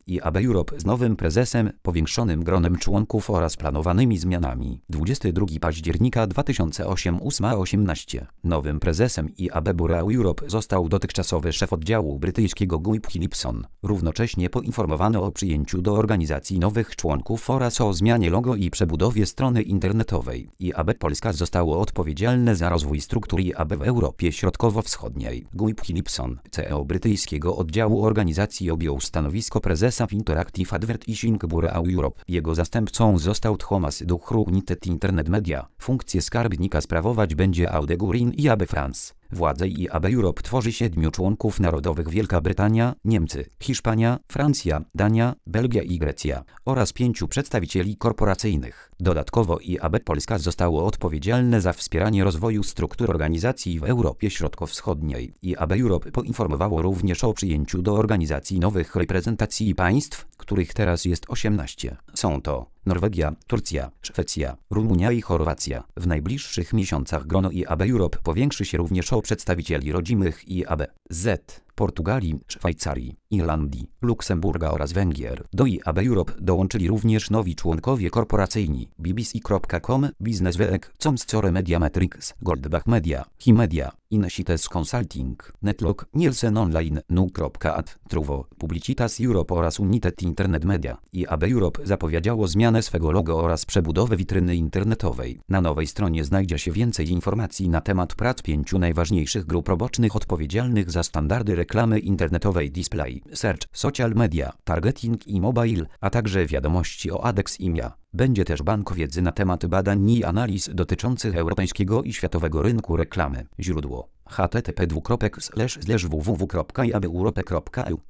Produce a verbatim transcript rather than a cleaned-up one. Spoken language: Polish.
I A B Europe z nowym prezesem, powiększonym gronem członków oraz planowanymi zmianami. dwudziestego drugiego października dwa tysiące osiemnastego. Nowym prezesem I A B Bureau Europe został dotychczasowy szef oddziału brytyjskiego Guy Philipson. Równocześnie poinformowano o przyjęciu do organizacji nowych członków oraz o zmianie logo i przebudowie strony internetowej. I A B Polska zostało odpowiedzialne za rozwój struktur I A B w Europie Środkowo-Wschodniej. Guy Philipson, C E O brytyjskiego oddziału organizacji, objął stanowisko prezesa w Interactive Advertising Bureau Europe. Jego zastępcą został Thomas Duchru United Internet Media. Funkcję skarbnika sprawować będzie Aude Gurin I A B France. Władze I A B Europe tworzy siedmiu członków narodowych: Wielka Brytania, Niemcy, Hiszpania, Francja, Dania, Belgia i Grecja oraz pięciu przedstawicieli korporacyjnych. Dodatkowo I A B Polska zostało odpowiedzialne za wspieranie rozwoju struktur organizacji w Europie Środkowo-Wschodniej. I A B Europe poinformowało również o przyjęciu do organizacji nowych reprezentacji państw, których teraz jest osiemnaście. Są to Norwegia, Turcja, Szwecja, Rumunia i Chorwacja. W najbliższych miesiącach grono I A B Europe powiększy się również o przedstawicieli rodzimych I A B Z, Portugalii, Szwajcarii, Irlandii, Luksemburga oraz Węgier. Do I A B Europe dołączyli również nowi członkowie korporacyjni: B B C kropka com, Businessweek, Comscore Media Matrix, Goldbach Media, Himedia, Insights Consulting, Netlog, Nielsen Online, Nu kropka a t, Truvo, Publicitas Europe oraz United Internet Media. I A B Europe zapowiedziało zmianę swego logo oraz przebudowę witryny internetowej. Na nowej stronie znajdzie się więcej informacji na temat prac pięciu najważniejszych grup roboczych odpowiedzialnych za standardy reklamy internetowej: display, search, social media, targeting i mobile, a także wiadomości o Adex I M I A. Będzie też bank wiedzy na temat badań i analiz dotyczących europejskiego i światowego rynku reklamy. Źródło: h t t p dwukropek slash slash w w w kropka i a b europe kropka e u